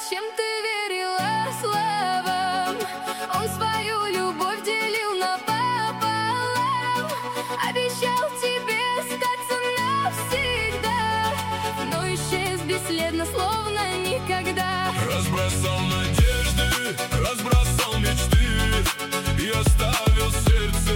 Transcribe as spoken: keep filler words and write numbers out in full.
Зачем ты верила словам? Он свою любовь делил напополам, обещал тебе остаться навсегда, но исчез бесследно, словно никогда. Разбросал надежды, разбросал мечты и оставил сердце